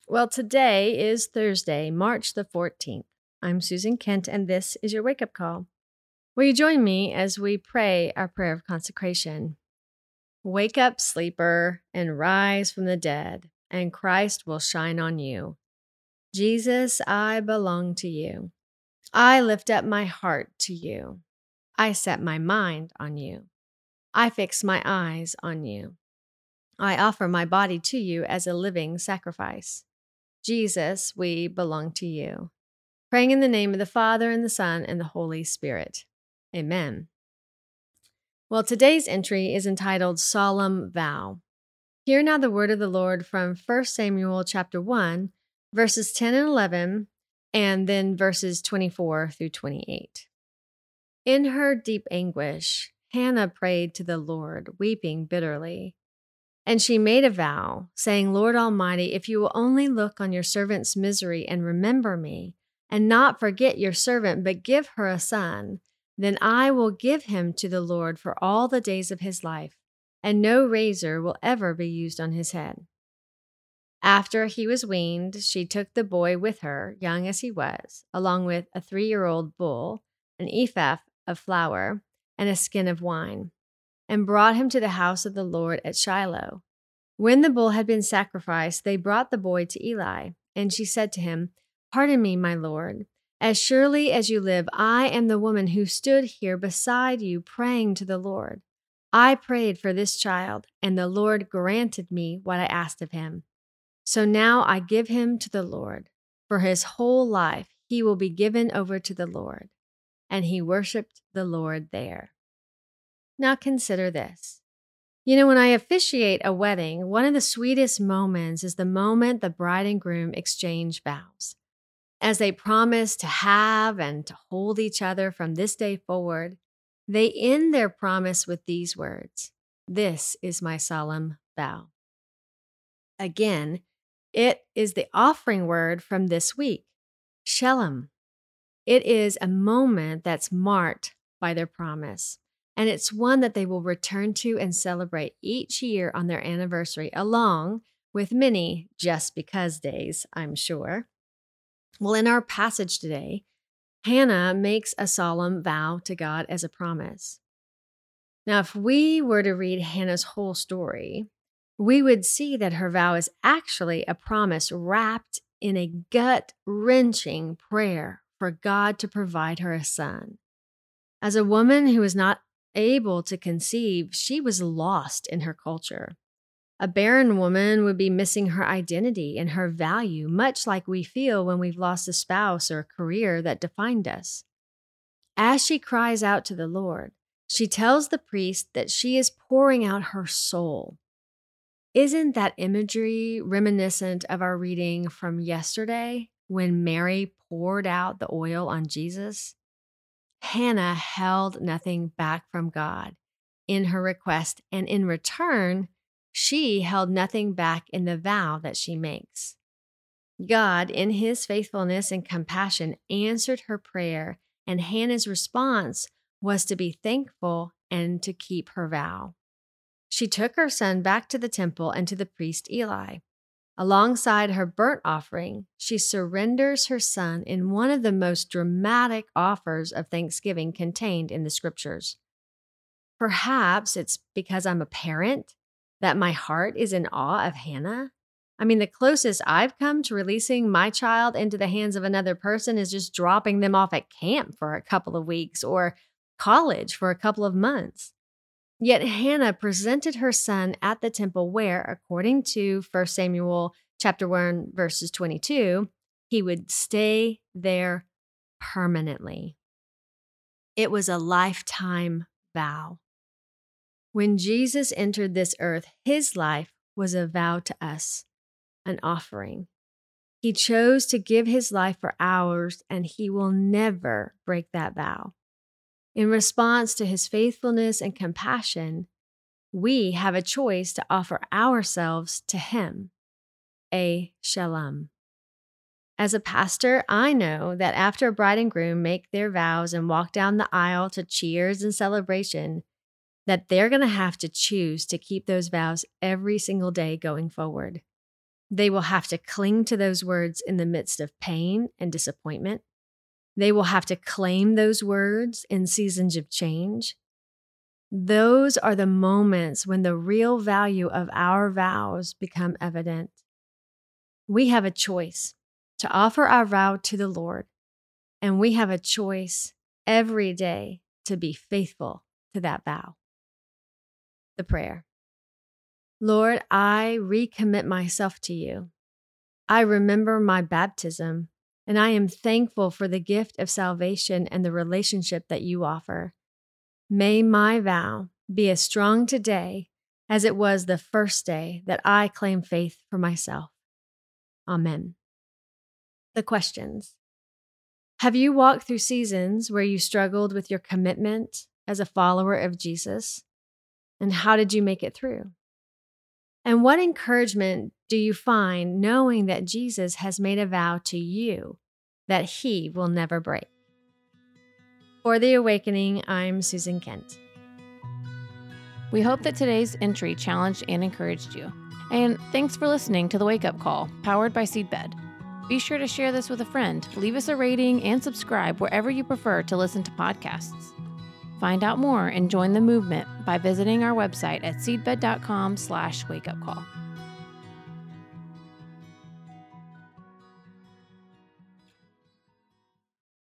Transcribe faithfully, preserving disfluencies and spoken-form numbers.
Well, today is Thursday, March the fourteenth. I'm Susan Kent, and this is your wake up call. Will you join me as we pray our prayer of consecration? Wake up, sleeper, and rise from the dead, and Christ will shine on you. Jesus, I belong to you. I lift up my heart to you. I set my mind on you. I fix my eyes on you. I offer my body to you as a living sacrifice. Jesus, we belong to you. Praying in the name of the Father, and the Son, and the Holy Spirit. Amen. Well, today's entry is entitled Solemn Vow. Hear now the word of the Lord from First Samuel chapter one, verses ten and eleven, and then verses twenty-four through twenty-eight. In her deep anguish, Hannah prayed to the Lord, weeping bitterly. And she made a vow, saying, Lord Almighty, if you will only look on your servant's misery and remember me, and not forget your servant, but give her a son, then I will give him to the Lord for all the days of his life, and no razor will ever be used on his head. After he was weaned, she took the boy with her, young as he was, along with a three-year-old bull, an ephah of flour, and a skin of wine, and brought him to the house of the Lord at Shiloh. When the bull had been sacrificed, they brought the boy to Eli, and she said to him, Pardon me, my lord. As surely as you live, I am the woman who stood here beside you praying to the Lord. I prayed for this child, and the Lord granted me what I asked of him. So now I give him to the Lord. For his whole life he will be given over to the Lord. And he worshiped the Lord there. Now consider this. You know, when I officiate a wedding, one of the sweetest moments is the moment the bride and groom exchange vows. As they promise to have and to hold each other from this day forward, they end their promise with these words, This is my solemn vow. Again, it is the offering word from this week, Shalom. It is a moment that's marked by their promise. And it's one that they will return to and celebrate each year on their anniversary, along with many just because days, I'm sure. Well, in our passage today, Hannah makes a solemn vow to God as a promise. Now, if we were to read Hannah's whole story, we would see that her vow is actually a promise wrapped in a gut-wrenching prayer for God to provide her a son. As a woman who is not able to conceive, she was lost in her culture. A barren woman would be missing her identity and her value, much like we feel when we've lost a spouse or a career that defined us. As she cries out to the Lord, she tells the priest that she is pouring out her soul. Isn't that imagery reminiscent of our reading from yesterday when Mary poured out the oil on Jesus? Hannah held nothing back from God in her request, and in return, she held nothing back in the vow that she makes. God, in his faithfulness and compassion, answered her prayer, and Hannah's response was to be thankful and to keep her vow. She took her son back to the temple and to the priest Eli. Alongside her burnt offering, she surrenders her son in one of the most dramatic offers of thanksgiving contained in the scriptures. Perhaps it's because I'm a parent that my heart is in awe of Hannah. I mean, the closest I've come to releasing my child into the hands of another person is just dropping them off at camp for a couple of weeks or college for a couple of months. Yet Hannah presented her son at the temple where, according to First Samuel chapter one, verses twenty-two, he would stay there permanently. It was a lifetime vow. When Jesus entered this earth, his life was a vow to us, an offering. He chose to give his life for ours, and he will never break that vow. In response to his faithfulness and compassion, we have a choice to offer ourselves to him, a shalom. As a pastor, I know that after a bride and groom make their vows and walk down the aisle to cheers and celebration, that they're going to have to choose to keep those vows every single day going forward. They will have to cling to those words in the midst of pain and disappointment. They will have to claim those words in seasons of change. Those are the moments when the real value of our vows become evident. We have a choice to offer our vow to the Lord, and we have a choice every day to be faithful to that vow. The prayer. Lord, I recommit myself to you. I remember my baptism, and I am thankful for the gift of salvation and the relationship that you offer. May my vow be as strong today as it was the first day that I claimed faith for myself. Amen. The questions. Have you walked through seasons where you struggled with your commitment as a follower of Jesus? And how did you make it through? And what encouragement do you find knowing that Jesus has made a vow to you that he will never break? For The Awakening, I'm Susan Kent. We hope that today's entry challenged and encouraged you. And thanks for listening to The Wake Up Call, powered by Seedbed. Be sure to share this with a friend, leave us a rating, and subscribe wherever you prefer to listen to podcasts. Find out more and join the movement by visiting our website at seedbed.com slash wakeupcall.